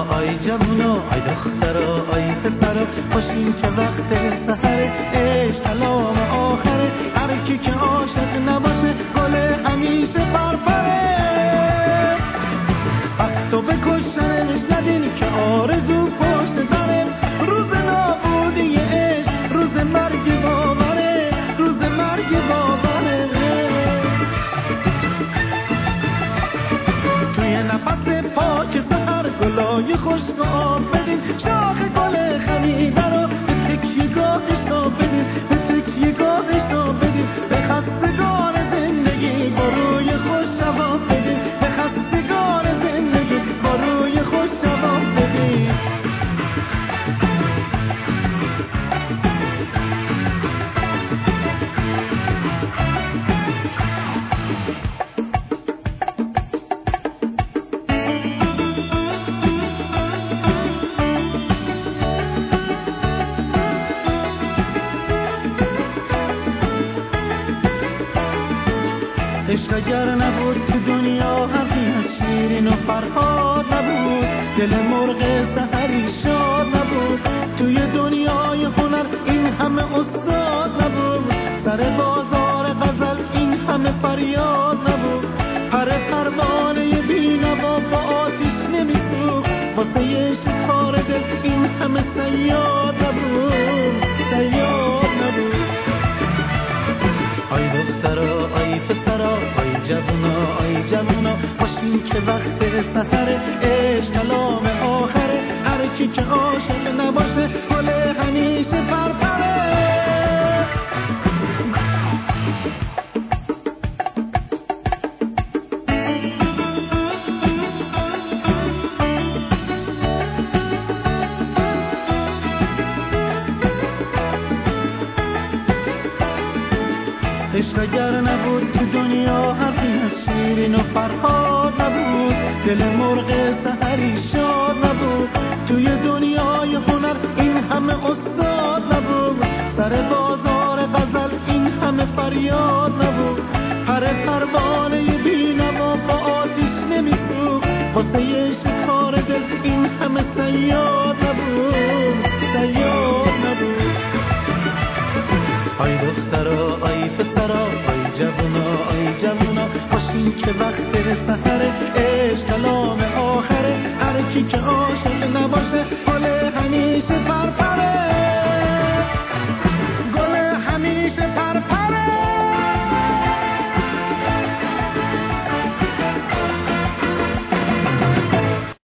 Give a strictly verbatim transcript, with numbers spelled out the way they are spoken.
آی جوونا آی دخترا آی پسرا خوشین که وقت سحر عشق کلام آخره هر کی که عاشق نباشه گل همیشه پرپره وقتو بکشنش ندین که آرزو پشت زنه روز نابودی عشق روز مرگ باوره روز مرگ باوره توی نفس پاک سحر گلای خشک آب بدین شاخ گل خمیده رو به تکیه‌گاهش تا بدین به تکیه‌گاهش تا بدین به خستگان زندگی با روی خوش جواب بدین به خستگان زندگی با روی خوش جواب بدین عشق اگر نبود تو دنیا حرفی از شیرین و فرهاد نبود دل مرغ سحری شاد نبود توی دنیای هنر این همه استاد نبود سر بازار غزل این همه فریاد نبود پر پروانه بی‌نوا با آتیش نمی‌سوخت واسه شکار دل این همه صیاد نبود صیاد نبود آی دخترا آی پسرا آی جوونا آی جوونا خوشین که وقت سحر عشق کلام آخره هر کی که عاشق نباشه گل همیشه پرپره عشق اگر نبود تو دنیا حرفی از شیرین و فرهاد نبود دل مرغ سحری شاد نبود توی دنیای هنر این همه استاد نبود سر بازار غزل این همه فریاد نبود پر پروانه بی‌نوا با آتیش نمی‌سوخت واسه شکار دل این همه صیاد نبود صیاد نبود آی دخترا آی پسرا آی جوونا آی جوونا خوشین که وقت سحر عشق کلام آخره هر کی که عاشق نباشه گل